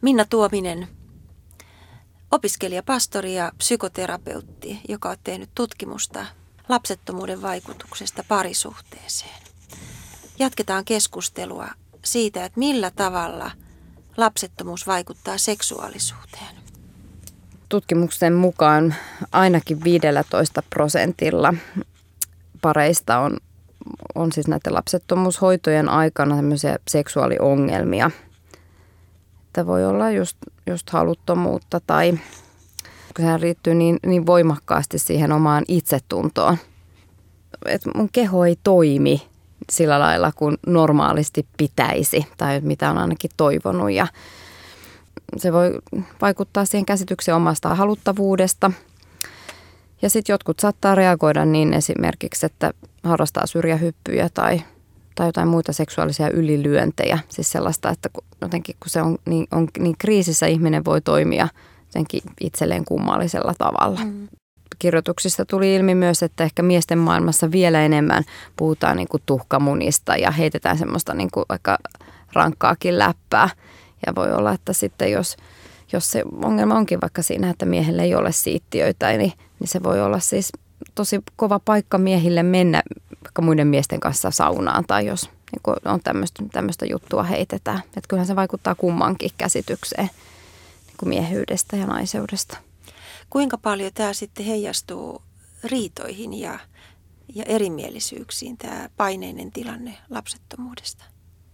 Minna Tuominen, opiskelija, pastori ja psykoterapeutti, joka on tehnyt tutkimusta lapsettomuuden vaikutuksesta parisuhteeseen. Jatketaan keskustelua siitä, että millä tavalla lapsettomuus vaikuttaa seksuaalisuuteen. Tutkimuksen mukaan ainakin 15% pareista on siis näiden lapsettomuushoitojen aikana tämmöisiä seksuaaliongelmia. Että voi olla just haluttomuutta tai kun se liittyy niin voimakkaasti siihen omaan itsetuntoon. Että mun keho ei toimi sillä lailla kuin normaalisti pitäisi tai mitä on ainakin toivonut ja se voi vaikuttaa siihen käsitykseen omasta haluttavuudesta. Ja sitten jotkut saattaa reagoida niin esimerkiksi, että harrastaa syrjähyppyjä tai jotain muita seksuaalisia ylilyöntejä. Siis sellaista, että jotenkin kun se on niin kriisissä, ihminen voi toimia jotenkin itselleen kummallisella tavalla. Kirjoituksista tuli ilmi myös, että ehkä miesten maailmassa vielä enemmän puhutaan niin kuin tuhkamunista ja heitetään semmoista niin kuin vaikka rankkaakin läppää. Ja voi olla, että sitten jos se ongelma onkin vaikka siinä, että miehelle ei ole siittiöitä, niin se voi olla siis tosi kova paikka miehille mennä vaikka muiden miesten kanssa saunaan tai jos niin on tämmöistä juttua heitetään. Että kyllähän se vaikuttaa kummankin käsitykseen niin kuin miehyydestä ja naiseudesta. Kuinka paljon tämä sitten heijastuu riitoihin ja erimielisyyksiin, tämä paineinen tilanne lapsettomuudesta?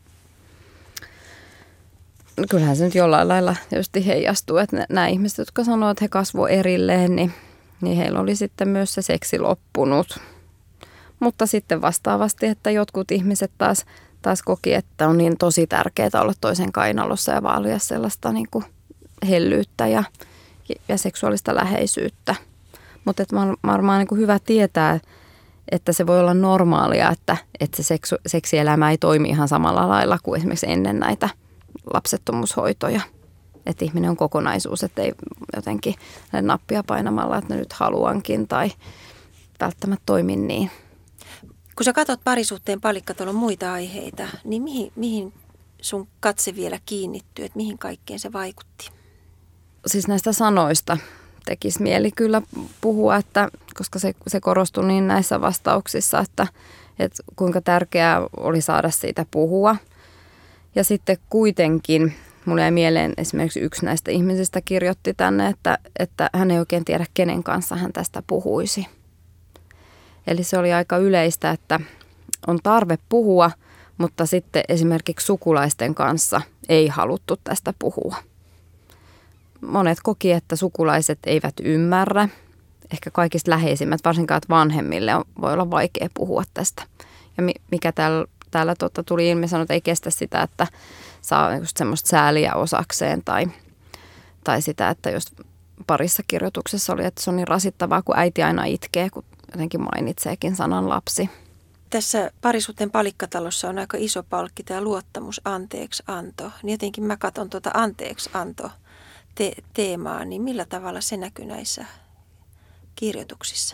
No kyllähän se nyt jollain lailla tietysti heijastuu, että nämä ihmiset, jotka sanoo, että he kasvoivat erilleen, niin heillä oli sitten myös se seksi loppunut. Mutta sitten vastaavasti, että jotkut ihmiset taas koki, että on niin tosi tärkeää olla toisen kainalossa ja vaalia sellaista niin kuin hellyyttä ja seksuaalista läheisyyttä. Mutta varmaan niin kuin hyvä tietää, että se voi olla normaalia, että se seksielämä ei toimi ihan samalla lailla kuin esimerkiksi ennen näitä lapsettomuushoitoja. Että ihminen on kokonaisuus, että ei jotenkin nappia painamalla, että nyt haluankin tai välttämättä toimi niin. Kun sä katsot parisuhteen palikkatolla muita aiheita, niin mihin sun katse vielä kiinnittyy, että mihin kaikkeen se vaikutti? Siis näistä sanoista tekisi mieli kyllä puhua, että, koska se korostui niin näissä vastauksissa, että kuinka tärkeää oli saada siitä puhua. Ja sitten kuitenkin mulle jäi mieleen esimerkiksi yksi näistä ihmisistä kirjoitti tänne, että hän ei oikein tiedä, kenen kanssa hän tästä puhuisi. Eli se oli aika yleistä, että on tarve puhua, mutta sitten esimerkiksi sukulaisten kanssa ei haluttu tästä puhua. Monet koki, että sukulaiset eivät ymmärrä. Ehkä kaikista läheisimmät, varsinkaan vanhemmille, voi olla vaikea puhua tästä. Ja mikä täällä tuli ilmi, sanoi, että ei kestä sitä, että saa just semmoista sääliä osakseen tai sitä, että jos parissa kirjoituksessa oli, että se on niin rasittavaa, kun äiti aina itkee, kun jotenkin mainitseekin sanan lapsi. Tässä parisuhteen palikkatalossa on aika iso palkki tämä luottamus, anteeksianto. Niin jotenkin mä katson tuota anteeksianto-teemaa, niin millä tavalla se näkyy näissä kirjoituksissa?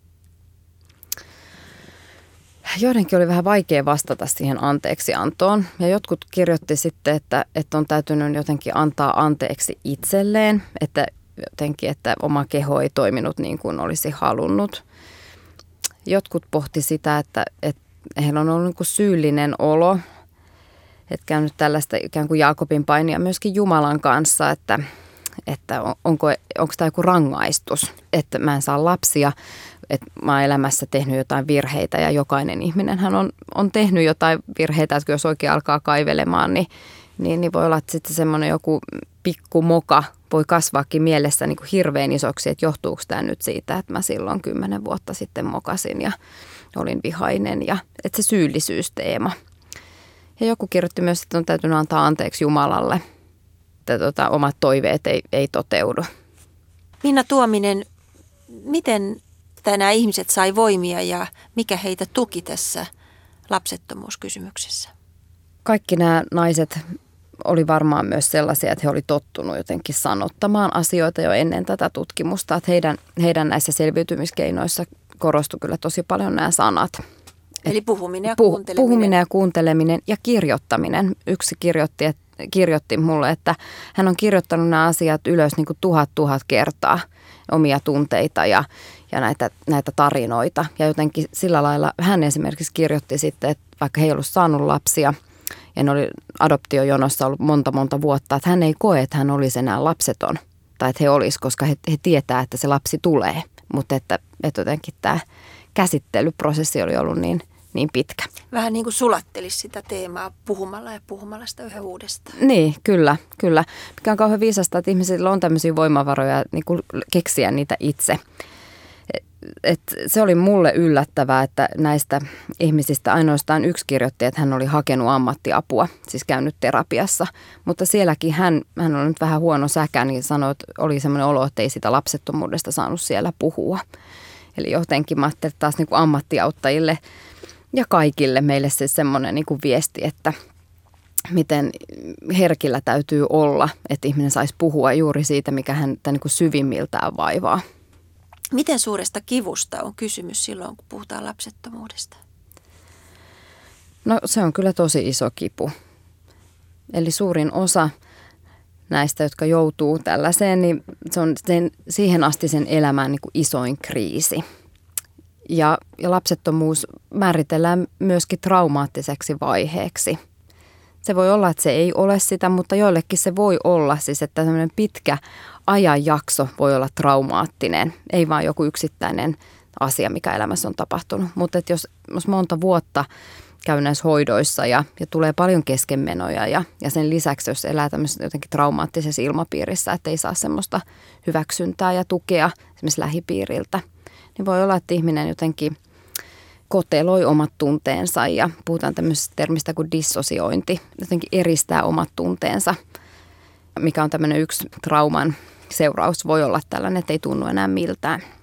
Joidenkin oli vähän vaikea vastata siihen anteeksiantoon ja jotkut kirjoitti sitten, että on täytynyt jotenkin antaa anteeksi itselleen, että jotenkin, että oma keho ei toiminut niin kuin olisi halunnut. Jotkut pohti sitä, että heillä on ollut niin kuin syyllinen olo, että käynyt tällaista ikään kuin Jaakobin painia myöskin Jumalan kanssa, että onko tämä joku rangaistus, että mä en saa lapsia, että mä oon elämässä tehnyt jotain virheitä ja jokainen ihminenhän on tehnyt jotain virheitä, että jos oikein alkaa kaivelemaan, niin voi olla, että sitten semmoinen joku pikkumoka voi kasvaakin mielessä niin kuin hirveän isoksi, että johtuuko tämä nyt siitä, että mä silloin 10 vuotta sitten mokasin ja olin vihainen ja että se syyllisyysteema. Ja joku kirjoitti myös, että on täytynyt antaa anteeksi Jumalalle, että omat toiveet ei toteudu. Minna Tuominen, miten nämä ihmiset sai voimia ja mikä heitä tuki tässä lapsettomuuskysymyksessä? Kaikki nämä naiset oli varmaan myös sellaisia, että he oli tottunut jotenkin sanottamaan asioita jo ennen tätä tutkimusta, että heidän näissä selviytymiskeinoissa korostui kyllä tosi paljon nämä sanat. Eli puhuminen ja kuunteleminen. Puhuminen ja kuunteleminen ja kirjoittaminen. Yksi kirjoitti, kirjoitti mulle, että hän on kirjoittanut nämä asiat ylös niin kuin tuhat kertaa, omia tunteita ja näitä tarinoita. Ja jotenkin sillä lailla hän esimerkiksi kirjoitti sitten, että vaikka he ei ollut saanut lapsia ja ne oli adoptiojonossa ollut monta vuotta, että hän ei koe, että hän olisi enää lapseton tai että he olisi, koska he tietää, että se lapsi tulee. Mutta että jotenkin tämä käsittelyprosessi oli ollut niin pitkä. Vähän niin kuin sulattelisi sitä teemaa puhumalla sitä yhä uudestaan. Niin, kyllä. Mikä on kauhean viisasta, että ihmisillä on tämmöisiä voimavaroja niin kuin keksiä niitä itse. Se oli mulle yllättävää, että näistä ihmisistä ainoastaan yksi kirjoitti, että hän oli hakenut ammattiapua, siis käynyt terapiassa. Mutta sielläkin hän oli nyt vähän huono säkä, niin sanoi, että oli semmoinen olo, että ei sitä lapsettomuudesta saanut siellä puhua. Eli jotenkin mä ajattelin taas niin kuin ammattiauttajille ja kaikille meille se semmoinen niin kuin viesti, että miten herkillä täytyy olla, että ihminen saisi puhua juuri siitä, mikä häntä niin kuin syvimmiltään vaivaa. Miten suuresta kivusta on kysymys silloin, kun puhutaan lapsettomuudesta? No se on kyllä tosi iso kipu. Eli suurin osa näistä, jotka joutuu tällaiseen, niin se on siihen asti sen elämän niin kuin isoin kriisi. Ja lapsettomuus määritellään myöskin traumaattiseksi vaiheeksi. Se voi olla, että se ei ole sitä, mutta joillekin se voi olla. Siis että tämmöinen pitkä ajanjakso voi olla traumaattinen. Ei vaan joku yksittäinen asia, mikä elämässä on tapahtunut. Mutta että jos monta vuotta käy näissä hoidoissa ja tulee paljon keskenmenoja ja sen lisäksi, jos elää tämmöisessä jotenkin traumaattisessa ilmapiirissä, että ei saa semmoista hyväksyntää ja tukea esimerkiksi lähipiiriltä, niin voi olla, että ihminen jotenkin koteloi omat tunteensa ja puhutaan tämmöisestä termistä kuin dissosiointi, jotenkin eristää omat tunteensa, mikä on tämmöinen yksi trauman seuraus, voi olla tällainen, että ei tunnu enää miltään.